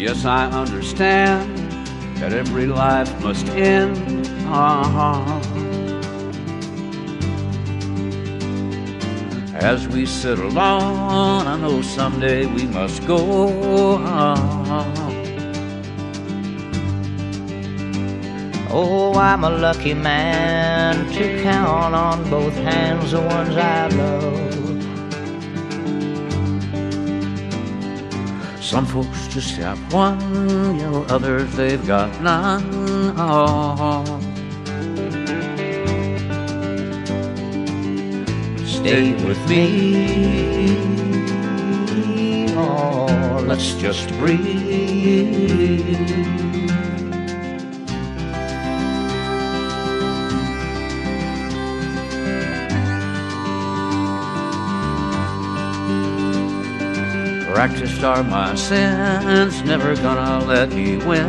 Yes, I understand that every life must end. As we settle on, I know someday we must go. Oh, I'm a lucky man to count on both hands the ones I love. Some folks just have one, others they've got none. Stay with me, oh, let's just breathe. Practiced are my sins, never gonna let me win.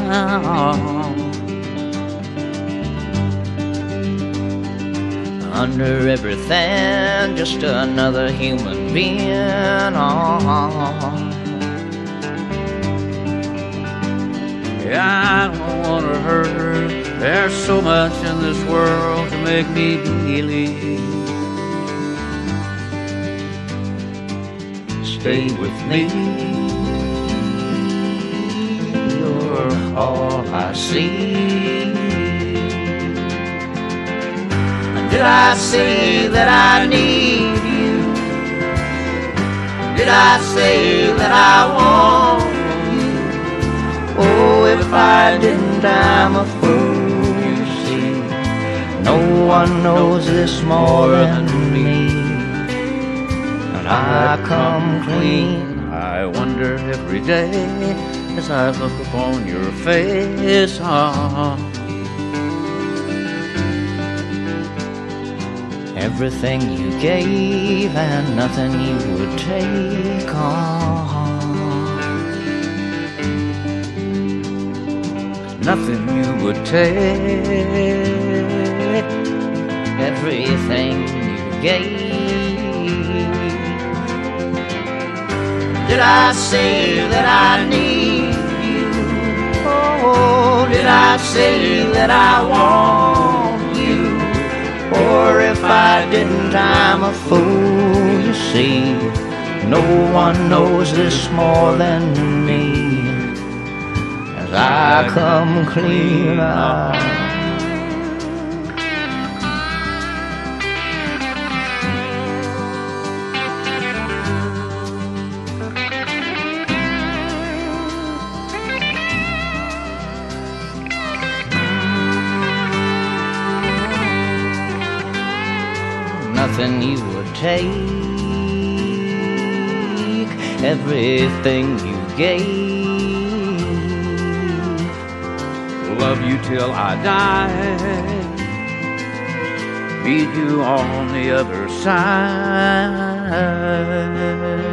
Under everything, just another human being. Yeah, I don't wanna hurt. There's so much in this world to make me believe. Stay with me, you're all I see. Did I say that I need you? Did I say that I want you? Oh, if I didn't, I'm a fool, you see. No one knows this more than me, and I come clean. I wonder every day as I look upon your face. Everything you gave and nothing you would take on. Nothing you would take. Everything you gave. Did I say that I need you? Oh, did I say that I want you? Or if I didn't, I'm a fool, you see. No one knows this more than me, as I come clean out. Nothing you would take, everything you gave. Love you till I die, meet you on the other side.